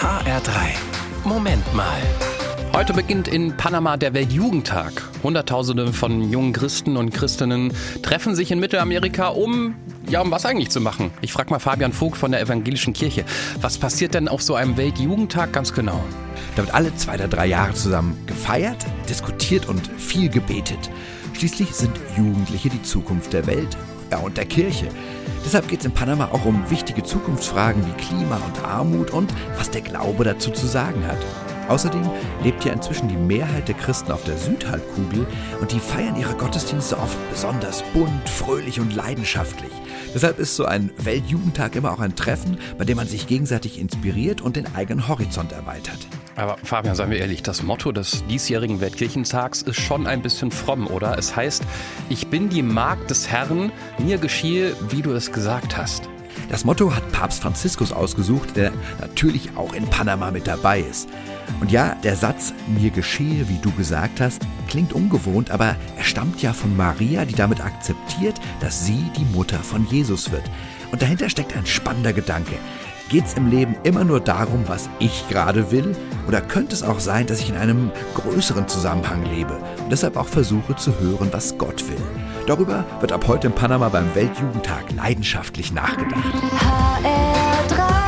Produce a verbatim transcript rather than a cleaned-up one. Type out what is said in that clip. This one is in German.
H R drei. Moment mal. Heute beginnt in Panama der Weltjugendtag. Hunderttausende von jungen Christen und Christinnen treffen sich in Mittelamerika, um, ja, um was eigentlich zu machen. Ich frage mal Fabian Vogt von der Evangelischen Kirche. Was passiert denn auf so einem Weltjugendtag ganz genau? Da wird alle zwei oder drei Jahre zusammen gefeiert, diskutiert und viel gebetet. Schließlich sind Jugendliche die Zukunft der Welt, ja, und der Kirche. Deshalb geht es in Panama auch um wichtige Zukunftsfragen wie Klima und Armut und was der Glaube dazu zu sagen hat. Außerdem lebt ja inzwischen die Mehrheit der Christen auf der Südhalbkugel und die feiern ihre Gottesdienste oft besonders bunt, fröhlich und leidenschaftlich. Deshalb ist so ein Weltjugendtag immer auch ein Treffen, bei dem man sich gegenseitig inspiriert und den eigenen Horizont erweitert. Aber Fabian, seien wir ehrlich, das Motto des diesjährigen Weltkirchentags ist schon ein bisschen fromm, oder? Es heißt, ich bin die Magd des Herrn, mir geschehe, wie du es gesagt hast. Das Motto hat Papst Franziskus ausgesucht, der natürlich auch in Panama mit dabei ist. Und ja, der Satz, mir geschehe, wie du gesagt hast, klingt ungewohnt, aber er stammt ja von Maria, die damit akzeptiert, dass sie die Mutter von Jesus wird. Und dahinter steckt ein spannender Gedanke. Geht's im Leben immer nur darum, was ich gerade will? Oder könnte es auch sein, dass ich in einem größeren Zusammenhang lebe und deshalb auch versuche zu hören, was Gott will? Darüber wird ab heute in Panama beim Weltjugendtag leidenschaftlich nachgedacht. H R drei